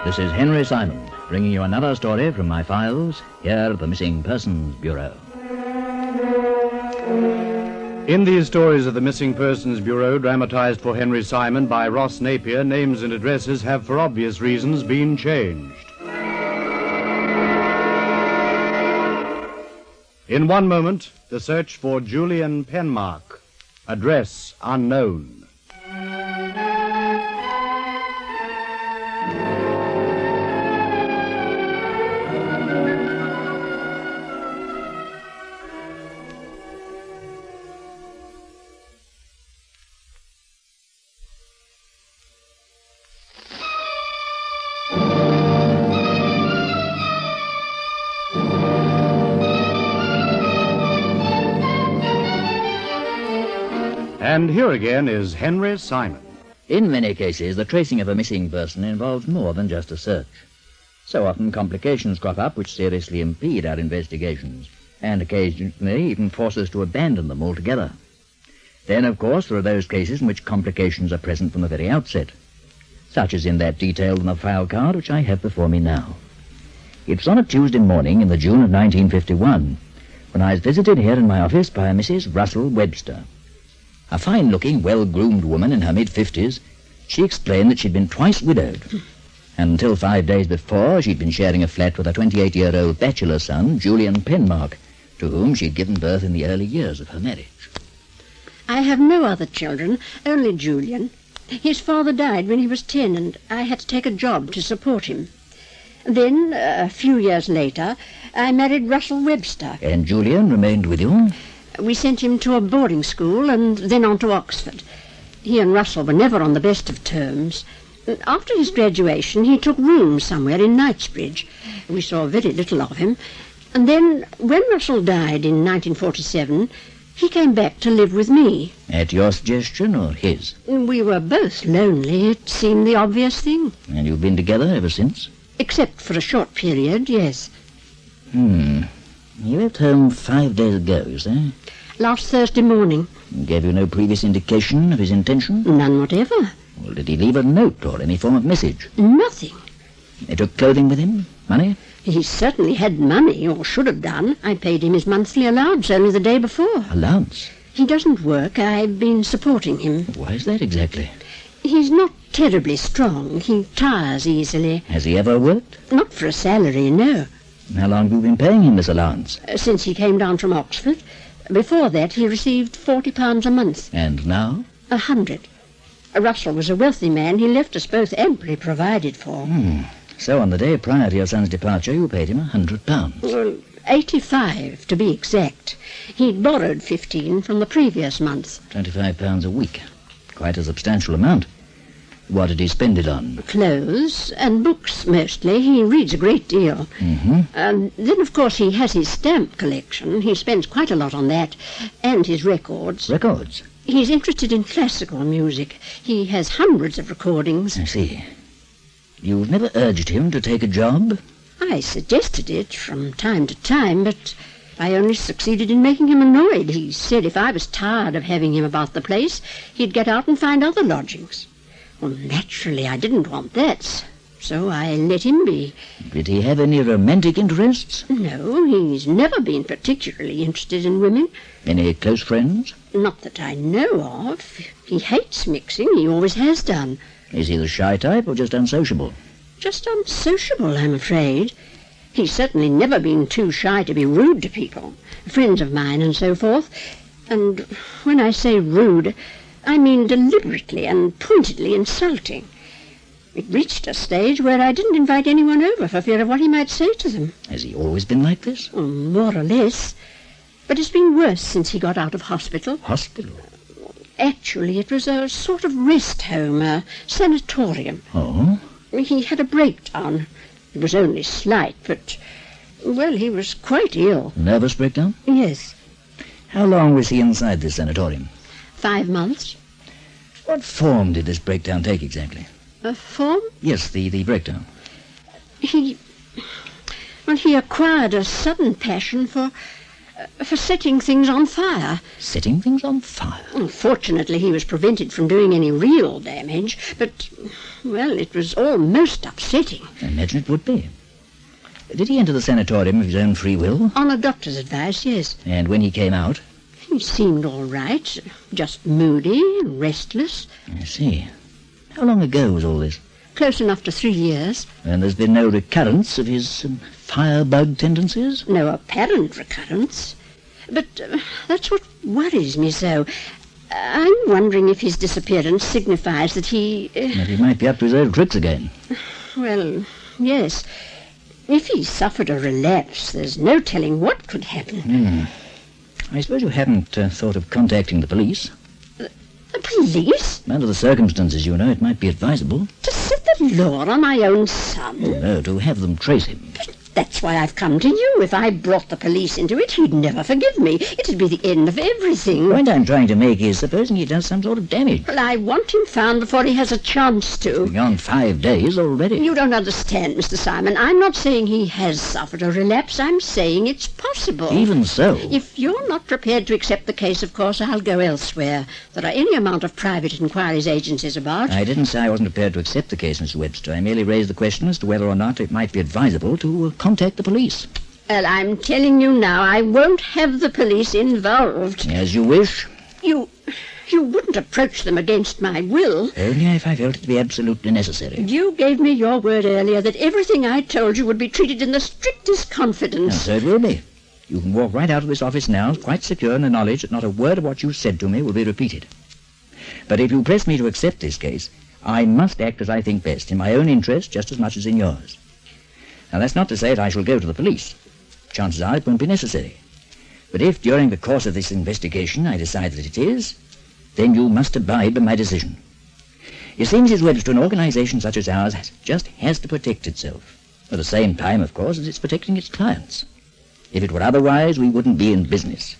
This is Henry Simon, bringing you another story from my files here at the Missing Persons Bureau. In these stories of the Missing Persons Bureau, dramatized for Henry Simon by Ross Napier, names and addresses have, for obvious reasons, been changed. In one moment, the search for Julian Penmark. Address unknown. And here again is Henry Simon. In many cases, the tracing of a missing person involves more than just a search. So often complications crop up which seriously impede our investigations, and occasionally even force us to abandon them altogether. Then, of course, there are those cases in which complications are present from the very outset, such as in that detailed in the file card which I have before me now. It was on a Tuesday morning in the June of 1951, when I was visited here in my office by a Mrs. Russell Webster. A fine-looking, well-groomed woman in her mid-50s, she explained that she'd been twice widowed. And until 5 days before, she'd been sharing a flat with a 28-year-old bachelor son, Julian Penmark, to whom she'd given birth in the early years of her marriage. I have no other children, only Julian. His father died when he was 10, and I had to take a job to support him. Then, a few years later, I married Russell Webster. And Julian remained with you? We sent him to a boarding school and then on to Oxford. He and Russell were never on the best of terms. After his graduation, he took rooms somewhere in Knightsbridge. We saw very little of him. And then, when Russell died in 1947, he came back to live with me. At your suggestion or his? We were both lonely. It seemed the obvious thing. And you've been together ever since? Except for a short period, yes. He left home 5 days ago, you say? Last Thursday morning. Gave you no previous indication of his intention? None whatever. Well, did he leave a note or any form of message? Nothing. He took clothing with him? Money? He certainly had money, or should have done. I paid him his monthly allowance only the day before. Allowance? He doesn't work. I've been supporting him. Why is that exactly? He's not terribly strong. He tires easily. Has he ever worked? Not for a salary, no. How long have you been paying him this allowance? Since he came down from Oxford. Before that, he received £40 a month. And now? 100. Russell was a wealthy man. He left us both amply provided for. So on the day prior to your son's departure, you paid him £100. Well, 85 to be exact. He'd borrowed 15 from the previous month. £25 a week. Quite a substantial amount. What did he spend it on? Clothes and books, mostly. He reads a great deal. Then, of course, he has his stamp collection. He spends quite a lot on that. And his records. Records? He's interested in classical music. He has hundreds of recordings. I see. You've never urged him to take a job? I suggested it from time to time, but I only succeeded in making him annoyed. He said if I was tired of having him about the place, he'd get out and find other lodgings. Well, naturally, I didn't want that, so I let him be. Did he have any romantic interests? No, he's never been particularly interested in women. Any close friends? Not that I know of. He hates mixing. He always has done. Is he the shy type or just unsociable? Just unsociable, I'm afraid. He's certainly never been too shy to be rude to people, friends of mine and so forth. And when I say rude, I mean deliberately and pointedly insulting. It reached a stage where I didn't invite anyone over for fear of what he might say to them. Has he always been like this? More or less. But it's been worse since he got out of hospital. Hospital? Actually, it was a sort of rest home, a sanatorium. Oh? He had a breakdown. It was only slight, but, well, he was quite ill. Nervous breakdown? Yes. How long was he inside this sanatorium? 5 months. What form did this breakdown take exactly? A form? Yes, the breakdown. He acquired a sudden passion for For setting things on fire. Setting things on fire? Fortunately, he was prevented from doing any real damage, but, well, it was all most upsetting. I imagine it would be. Did he enter the sanatorium of his own free will? On a doctor's advice, yes. And when he came out? He seemed all right, just moody, restless. I see. How long ago was all this? Close enough to 3 years. And there's been no recurrence of his firebug tendencies? No apparent recurrence. But that's what worries me so. I'm wondering if his disappearance signifies that he... That he might be up to his old tricks again. Well, yes. If he suffered a relapse, there's no telling what could happen. I suppose you haven't thought of contacting the police? The police? Under the circumstances, you know, it might be advisable. To set the law on my own son? No, to have them trace him. But that's why I've come to you. If I brought the police into it, he'd never forgive me. It'd be the end of everything. The point I'm trying to make is, supposing he does some sort of damage. Well, I want him found before he has a chance to. Beyond 5 days already. You don't understand, Mr. Simon. I'm not saying he has suffered a relapse. I'm saying it's possible. Even so. If you're not prepared to accept the case, of course, I'll go elsewhere. There are any amount of private inquiries agencies about. I didn't say I wasn't prepared to accept the case, Mr. Webster. I merely raised the question as to whether or not it might be advisable to contact the police. Well, I'm telling you now, I won't have the police involved. As you wish. You wouldn't approach them against my will. Only if I felt it to be absolutely necessary. You gave me your word earlier that everything I told you would be treated in the strictest confidence. And so it will be. You can walk right out of this office now, quite secure in the knowledge that not a word of what you said to me will be repeated. But if you press me to accept this case, I must act as I think best, in my own interest just as much as in yours. Now, that's not to say that I shall go to the police. Chances are it won't be necessary. But if, during the course of this investigation, I decide that it is, then you must abide by my decision. You see, Mrs. Webster, an organization such as ours just has to protect itself. At the same time, of course, as it's protecting its clients. If it were otherwise, we wouldn't be in business.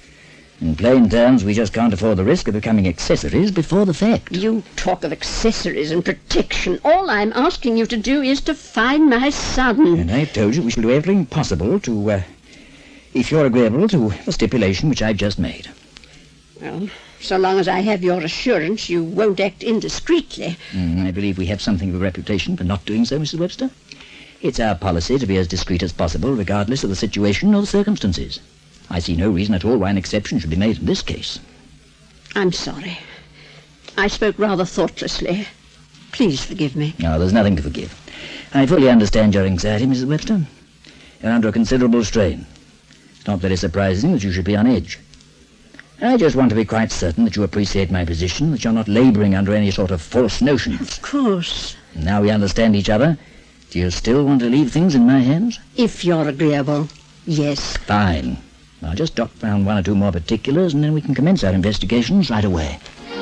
In plain terms, we just can't afford the risk of becoming accessories before the fact. You talk of accessories and protection. All I'm asking you to do is to find my son. And I've told you we shall do everything possible to, if you're agreeable to the stipulation which I've just made. Well, so long as I have your assurance you won't act indiscreetly. I believe we have something of a reputation for not doing so, Mrs. Webster. It's our policy to be as discreet as possible, regardless of the situation or the circumstances. I see no reason at all why an exception should be made in this case. I'm sorry. I spoke rather thoughtlessly. Please forgive me. No, there's nothing to forgive. I fully understand your anxiety, Mrs. Webster. You're under a considerable strain. It's not very surprising that you should be on edge. I just want to be quite certain that you appreciate my position, that you're not labouring under any sort of false notions. Of course. Now we understand each other. Do you still want to leave things in my hands? If you're agreeable, yes. Fine. I'll just jot down 1 or 2 more particulars, and then we can commence our investigations right away.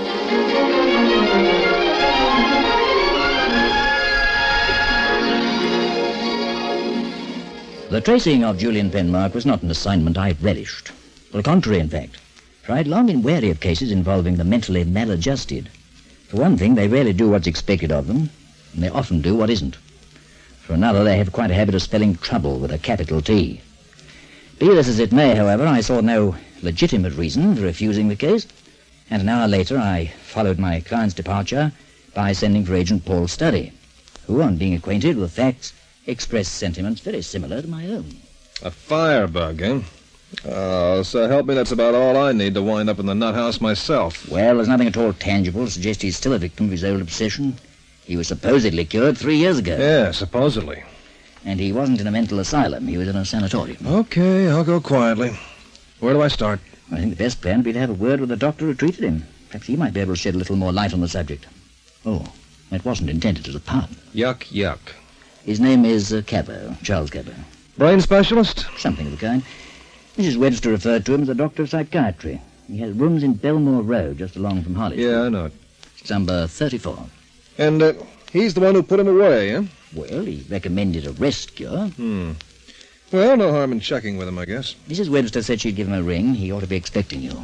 The tracing of Julian Penmark was not an assignment I relished. On the contrary, in fact. For I'd long been wary of cases involving the mentally maladjusted. For one thing, they rarely do what's expected of them, and they often do what isn't. For another, they have quite a habit of spelling trouble with a capital T. Be this as it may, however, I saw no legitimate reason for refusing the case, and an hour later I followed my client's departure by sending for Agent Paul Studdy, who, on being acquainted with the facts, expressed sentiments very similar to my own. A firebug, eh? Oh, so help me, that's about all I need to wind up in the nut house myself. Well, there's nothing at all tangible to suggest he's still a victim of his old obsession. He was supposedly cured 3 years ago. Yeah, supposedly. And he wasn't in a mental asylum. He was in a sanatorium. Okay, I'll go quietly. Where do I start? I think the best plan would be to have a word with the doctor who treated him. Perhaps he might be able to shed a little more light on the subject. Oh, that wasn't intended as a pun. Yuck, yuck. His name is Cabot, Charles Cabot. Brain specialist? Something of the kind. Mrs. Webster referred to him as a doctor of psychiatry. He has rooms in Belmore Road, just along from Harley Street. Yeah, I know it. It's number 34. And he's the one who put him away, eh? Well, he recommended a rest cure. Well, no harm in checking with him, I guess. Mrs. Webster said she'd give him a ring. He ought to be expecting you.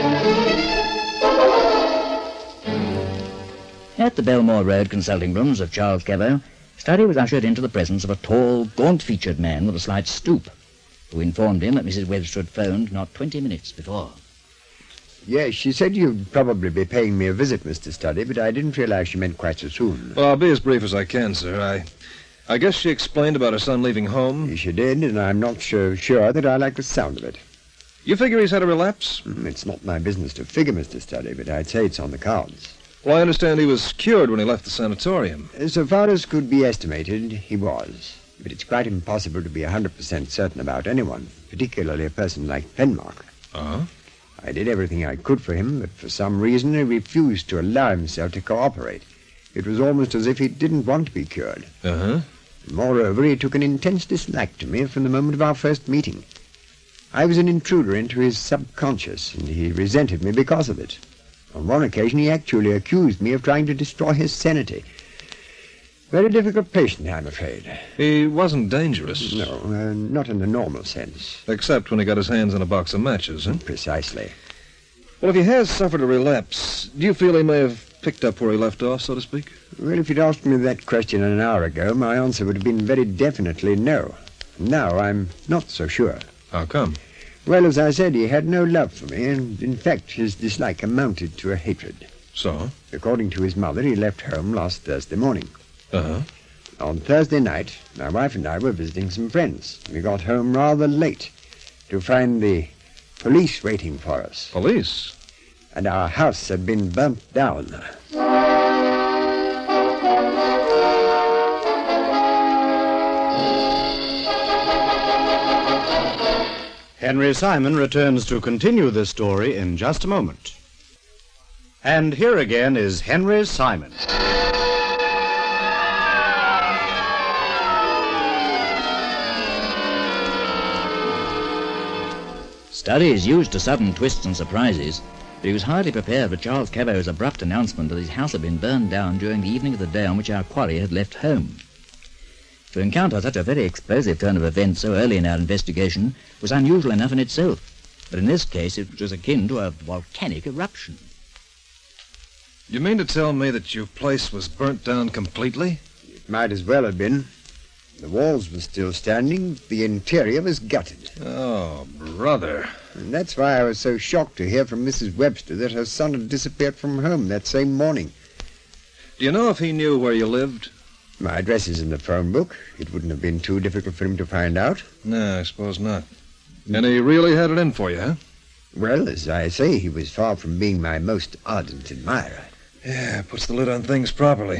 At the Belmore Road consulting rooms of Charles Cabot, Studdy was ushered into the presence of a tall, gaunt-featured man with a slight stoop. who informed him that Mrs. Webster had phoned not 20 minutes before. Yes, she said you'd probably be paying me a visit, Mr. Studdy, but I didn't realize she meant quite so soon. Well, I'll be as brief as I can, sir. I guess she explained about her son leaving home. She did, and I'm not so sure that I like the sound of it. You figure he's had a relapse? It's not my business to figure, Mr. Studdy, but I'd say it's on the cards. Well, I understand he was cured when he left the sanatorium. So far as could be estimated, he was. But it's quite impossible to be 100% certain about anyone, particularly a person like Penmark. Uh-huh. I did everything I could for him, but for some reason he refused to allow himself to cooperate. It was almost as if he didn't want to be cured. Uh-huh. Moreover, he took an intense dislike to me from the moment of our first meeting. I was an intruder into his subconscious, and he resented me because of it. On one occasion, he actually accused me of trying to destroy his sanity. Very difficult patient, I'm afraid. He wasn't dangerous. No, not in the normal sense. Except when he got his hands on a box of matches, huh? Precisely. Well, if he has suffered a relapse, do you feel he may have picked up where he left off, so to speak? Well, if you'd asked me that question an hour ago, my answer would have been very definitely no. Now I'm not so sure. How come? Well, as I said, he had no love for me, and in fact his dislike amounted to a hatred. So? According to his mother, he left home last Thursday morning. Uh-huh. On Thursday night, my wife and I were visiting some friends. We got home rather late to find the police waiting for us. Police? And our house had been burnt down. Henry Simon returns to continue this story in just a moment. And here again is Henry Simon. Studdy is used to sudden twists and surprises, but he was hardly prepared for Charles Cabot's abrupt announcement that his house had been burned down during the evening of the day on which our quarry had left home. To encounter such a very explosive turn of events so early in our investigation was unusual enough in itself, but in this case it was akin to a volcanic eruption. You mean to tell me that your place was burnt down completely? It might as well have been. The walls were still standing, the interior was gutted. Oh, brother. And that's why I was so shocked to hear from Mrs. Webster that her son had disappeared from home that same morning. Do you know if he knew where you lived? My address is in the phone book. It wouldn't have been too difficult for him to find out. No, I suppose not. And he really had it in for you, huh? Well, as I say, he was far from being my most ardent admirer. Yeah, puts the lid on things properly.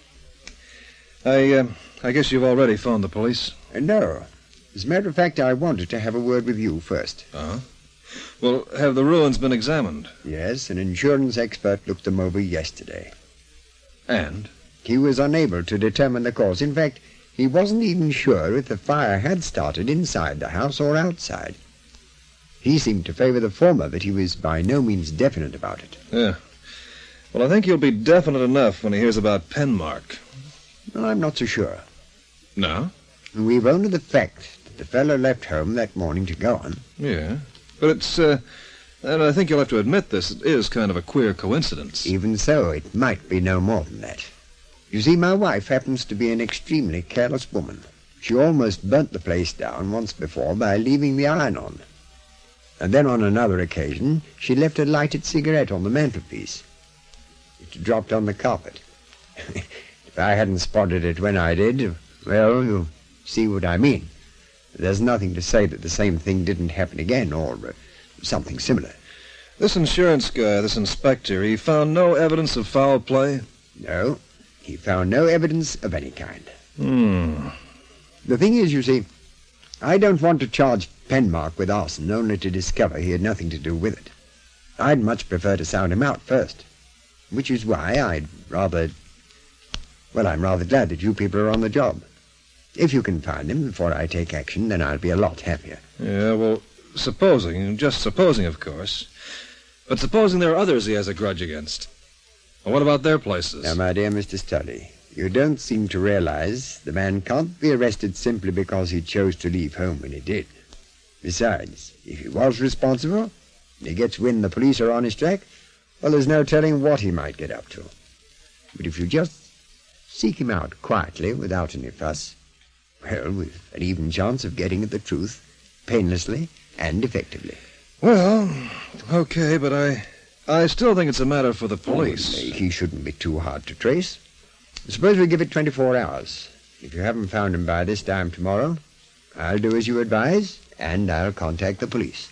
I guess you've already phoned the police. No. As a matter of fact, I wanted to have a word with you first. Uh-huh. Well, have the ruins been examined? Yes, an insurance expert looked them over yesterday. And? He was unable to determine the cause. In fact, he wasn't even sure if the fire had started inside the house or outside. He seemed to favor the former, but he was by no means definite about it. Yeah. Well, I think he'll be definite enough when he hears about Penmark. Well, I'm not so sure. No? We've only the fact that the fellow left home that morning to go on. Yeah. But it's, and I think you'll have to admit this, it is kind of a queer coincidence. Even so, it might be no more than that. You see, my wife happens to be an extremely careless woman. She almost burnt the place down once before by leaving the iron on. And then on another occasion, she left a lighted cigarette on the mantelpiece. It dropped on the carpet. If I hadn't spotted it when I did, well, you see what I mean. There's nothing to say that the same thing didn't happen again, or something similar. This insurance guy, this inspector, he found no evidence of foul play? No, he found no evidence of any kind. Hmm. The thing is, you see, I don't want to charge Penmark with arson only to discover he had nothing to do with it. I'd much prefer to sound him out first, which is why I'm rather glad that you people are on the job. If you can find him before I take action, then I'll be a lot happier. Yeah, well, just supposing, of course. But supposing there are others he has a grudge against. Well, what about their places? Now, my dear Mr. Studley, you don't seem to realize the man can't be arrested simply because he chose to leave home when he did. Besides, if he was responsible, and he gets wind the police are on his track, well, there's no telling what he might get up to. But if you just seek him out quietly without any fuss, well, with an even chance of getting at the truth, painlessly and effectively. Well, okay, but I still think it's a matter for the police. He shouldn't be too hard to trace. Suppose we give it 24 hours. If you haven't found him by this time tomorrow, I'll do as you advise, and I'll contact the police.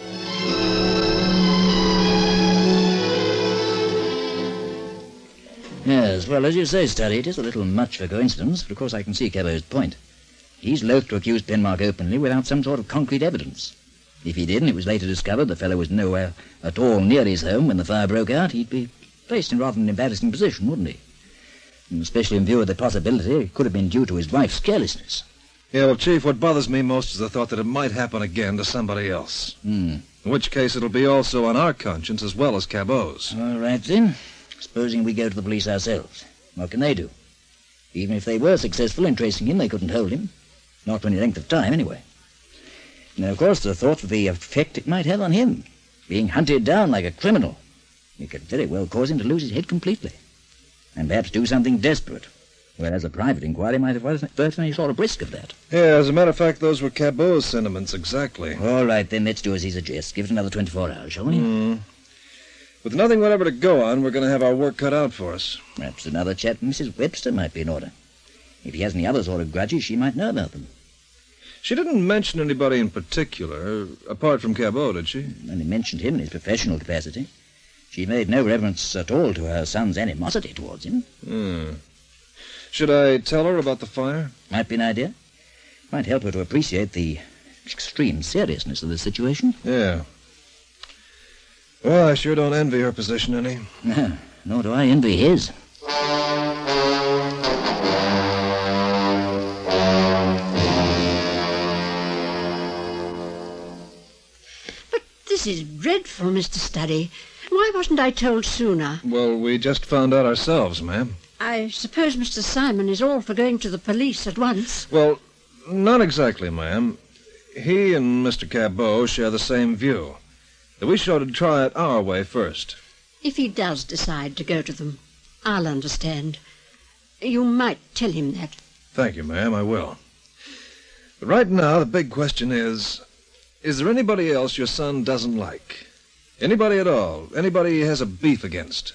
Yes, well, as you say, Studdy, it is a little much for coincidence, but of course I can see Cabot's point. He's loath to accuse Penmark openly without some sort of concrete evidence. If he did, and it was later discovered the fellow was nowhere at all near his home when the fire broke out, he'd be placed in rather an embarrassing position, wouldn't he? And especially in view of the possibility it could have been due to his wife's carelessness. Yeah, well, Chief, what bothers me most is the thought that it might happen again to somebody else. In which case it'll be also on our conscience as well as Cabot's. All right, then. Supposing we go to the police ourselves. What can they do? Even if they were successful in tracing him, they couldn't hold him. Not for any length of time, anyway. Now, of course, the thought of the effect it might have on him, being hunted down like a criminal, it could very well cause him to lose his head completely, and perhaps do something desperate, whereas a private inquiry might have worth any sort of risk of that. Yeah, as a matter of fact, those were Cabot's sentiments, exactly. All right, then, let's do as he suggests. Give it another 24 hours, shall we? With nothing whatever to go on, we're going to have our work cut out for us. Perhaps another chat with Mrs. Webster might be in order. If he has any other sort of grudges, she might know about them. She didn't mention anybody in particular, apart from Cabot, did she? Only mentioned him in his professional capacity. She made no reference at all to her son's animosity towards him. Should I tell her about the fire? Might be an idea. Might help her to appreciate the extreme seriousness of the situation. Yeah. Well, I sure don't envy her position any. No, nor do I envy his. But this is dreadful, Mr. Studdy. Why wasn't I told sooner? Well, we just found out ourselves, ma'am. I suppose Mr. Simon is all for going to the police at once. Well, not exactly, ma'am. He and Mr. Cabot share the same view. That we should try it our way first. If he does decide to go to them, I'll understand. You might tell him that. Thank you, ma'am, I will. But right now, the big question is there anybody else your son doesn't like? Anybody at all? Anybody he has a beef against?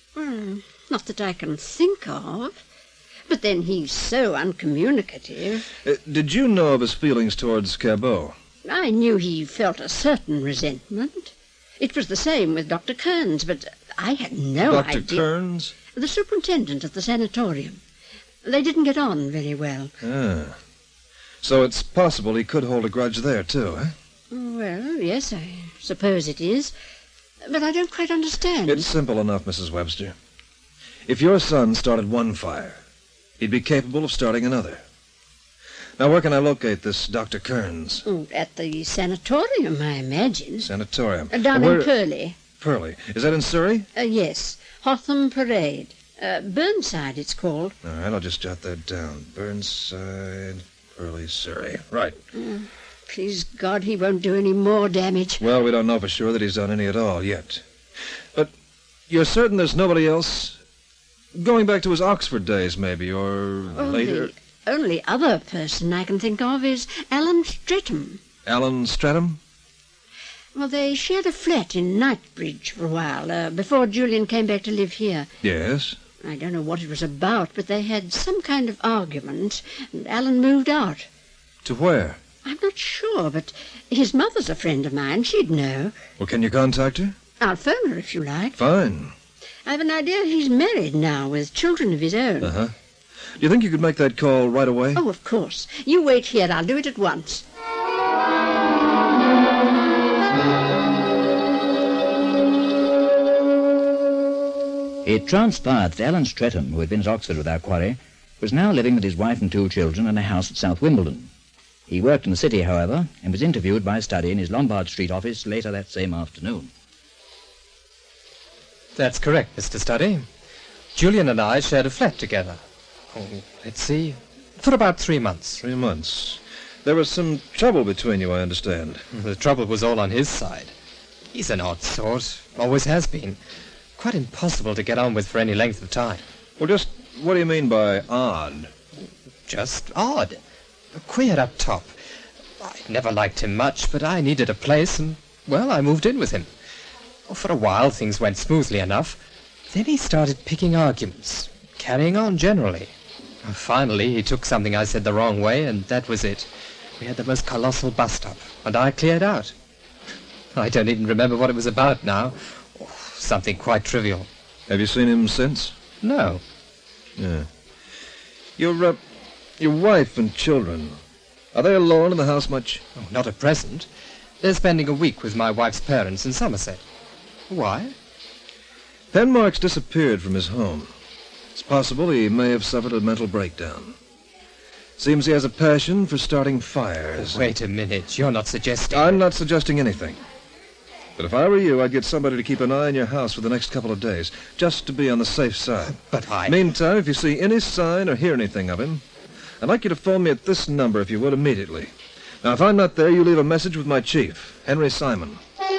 Not that I can think of. But then he's so uncommunicative. Did you know of his feelings towards Cabot? I knew he felt a certain resentment. It was the same with Dr. Kearns, but I had no idea. Dr. Kearns? The superintendent at the sanatorium. They didn't get on very well. Ah. So it's possible he could hold a grudge there, too, eh? Well, yes, I suppose it is. But I don't quite understand. It's simple enough, Mrs. Webster. If your son started one fire, he'd be capable of starting another. Now, where can I locate this Dr. Kearns? At the sanatorium, I imagine. Sanatorium. Down in Purley. Purley. Is that in Surrey? Yes. Hotham Parade. Burnside, it's called. All right, I'll just jot that down. Burnside, Purley, Surrey. Right. Please God he won't do any more damage. Well, we don't know for sure that he's done any at all yet. But you're certain there's nobody else? Going back to his Oxford days, maybe, or later? The only other person I can think of is Alan Streatham. Alan Streatham? Well, they shared a flat in Knightsbridge for a while, before Julian came back to live here. Yes. I don't know what it was about, but they had some kind of argument, and Alan moved out. To where? I'm not sure, but his mother's a friend of mine. She'd know. Well, can you contact her? I'll phone her if you like. Fine. I've an idea he's married now with children of his own. Uh-huh. Do you think you could make that call right away? Oh, of course. You wait here. I'll do it at once. It transpired that Alan Streatham, who had been at Oxford with our quarry, was now living with his wife and 2 children in a house at South Wimbledon. He worked in the city, however, and was interviewed by Studdy in his Lombard Street office later that same afternoon. That's correct, Mr. Studdy. Julian and I shared a flat together. Let's see, for about 3 months. 3 months. There was some trouble between you, I understand. The trouble was all on his side. He's an odd sort, always has been. Quite impossible to get on with for any length of time. Well, just what do you mean by odd? Just odd. Queer up top. I never liked him much, but I needed a place, and, well, I moved in with him. For a while, things went smoothly enough. Then he started picking arguments, carrying on generally. Finally, he took something I said the wrong way, and that was it. We had the most colossal bust-up, and I cleared out. I don't even remember what it was about now. Oh, something quite trivial. Have you seen him since? No. Yeah. Your wife and children, are they alone in the house much? Oh, not at present. They're spending a week with my wife's parents in Somerset. Why? Penmark's disappeared from his home. It's possible he may have suffered a mental breakdown. Seems he has a passion for starting fires. Wait a minute, you're not suggesting... I'm not suggesting anything. But if I were you, I'd get somebody to keep an eye on your house for the next couple of days, just to be on the safe side. But I... Meantime, if you see any sign or hear anything of him, I'd like you to phone me at this number, if you would, immediately. Now, if I'm not there, you leave a message with my chief, Henry Simon.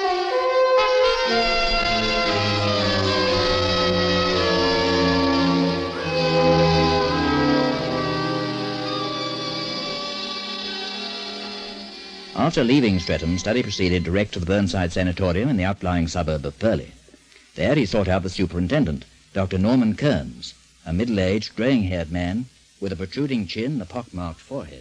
After leaving Streatham, Studdy proceeded direct to the Burnside Sanatorium in the outlying suburb of Purley. There he sought out the superintendent, Dr. Norman Kearns, a middle-aged, greying-haired man with a protruding chin and a pock-marked forehead.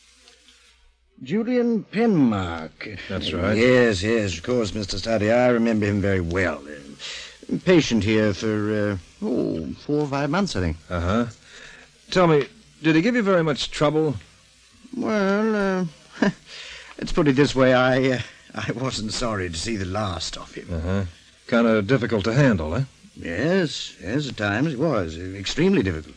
Julian Penmark. That's right. Yes, of course, Mr. Studdy. I remember him very well. Patient here for, 4 or 5 months, I think. Uh-huh. Tell me, did he give you very much trouble? Well, let's put it this way. I wasn't sorry to see the last of him. Uh-huh. Kind of difficult to handle, eh? Yes, at times it was. Extremely difficult.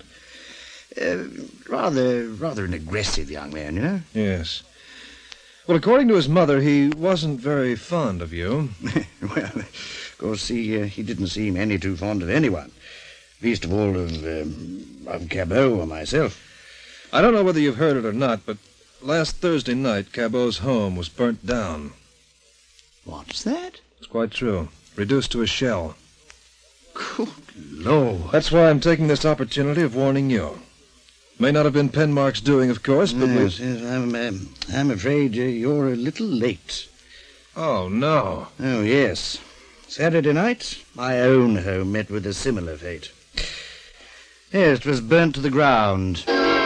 Rather an aggressive young man, you know? Yes. Well, according to his mother, he wasn't very fond of you. Well, of course, he didn't seem any too fond of anyone. Least of all of Cabot or myself. I don't know whether you've heard it or not, but last Thursday night, Cabot's home was burnt down. What's that? It's quite true. Reduced to a shell. Good Lord. That's why I'm taking this opportunity of warning you. May not have been Penmark's doing, of course, but yes, I'm afraid you're a little late. Oh, no. Oh, yes. Saturday night, my own home met with a similar fate. Yes, it was burnt to the ground.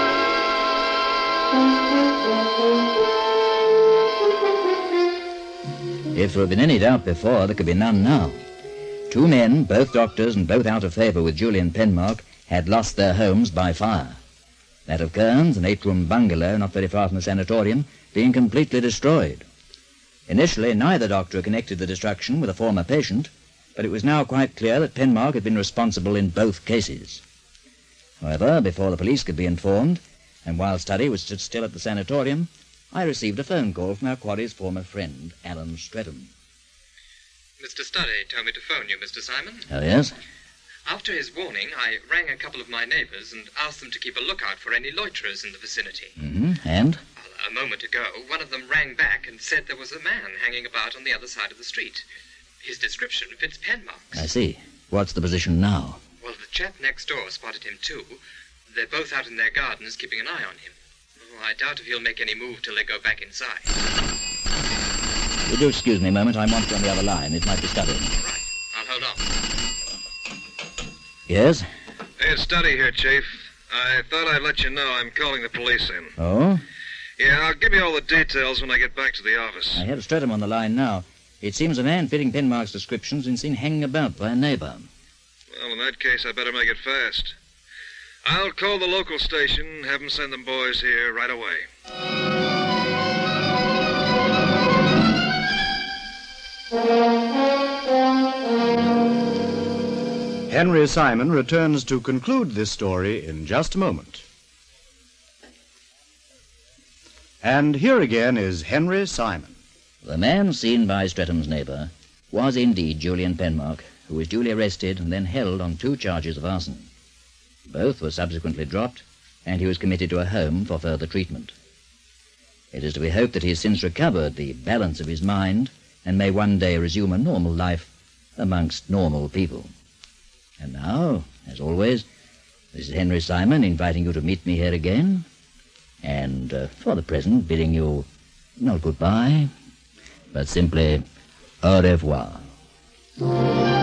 If there had been any doubt before, there could be none now. 2 men, both doctors and both out of favour with Julian Penmark, had lost their homes by fire. That of Kearns, an 8-room bungalow not very far from the sanatorium, being completely destroyed. Initially, neither doctor connected the destruction with a former patient, but it was now quite clear that Penmark had been responsible in both cases. However, before the police could be informed, and while Studdy was stood still at the sanatorium, I received a phone call from our quarry's former friend, Alan Streatham. Mr. Studdy told me to phone you, Mr. Simon. Oh, yes? After his warning, I rang a couple of my neighbours and asked them to keep a lookout for any loiterers in the vicinity. Mm-hmm. And? A moment ago, one of them rang back and said there was a man hanging about on the other side of the street. His description fits Penmark's. I see. What's the position now? Well, the chap next door spotted him too. They're both out in their gardens keeping an eye on him. Oh, I doubt if he'll make any move till they go back inside. Would you excuse me a moment? I'm wanted on the other line. It might be Studdy. All right. I'll hold on. Yes? Hey, it's Studdy here, Chief. I thought I'd let you know I'm calling the police in. Oh? Yeah, I'll give you all the details when I get back to the office. I have Streatham on the line now. It seems a man fitting Penmark's description's been seen hanging about by a neighbour. Well, in that case, I better make it fast. I'll call the local station, have them send them boys here right away. Henry Simon returns to conclude this story in just a moment. And here again is Henry Simon. The man seen by Streatham's neighbour was indeed Julian Penmark, who was duly arrested and then held on 2 charges of arson. Both were subsequently dropped, and he was committed to a home for further treatment. It is to be hoped that he has since recovered the balance of his mind and may one day resume a normal life amongst normal people. And now, as always, this is Henry Simon inviting you to meet me here again, and for the present bidding you not goodbye, but simply au revoir.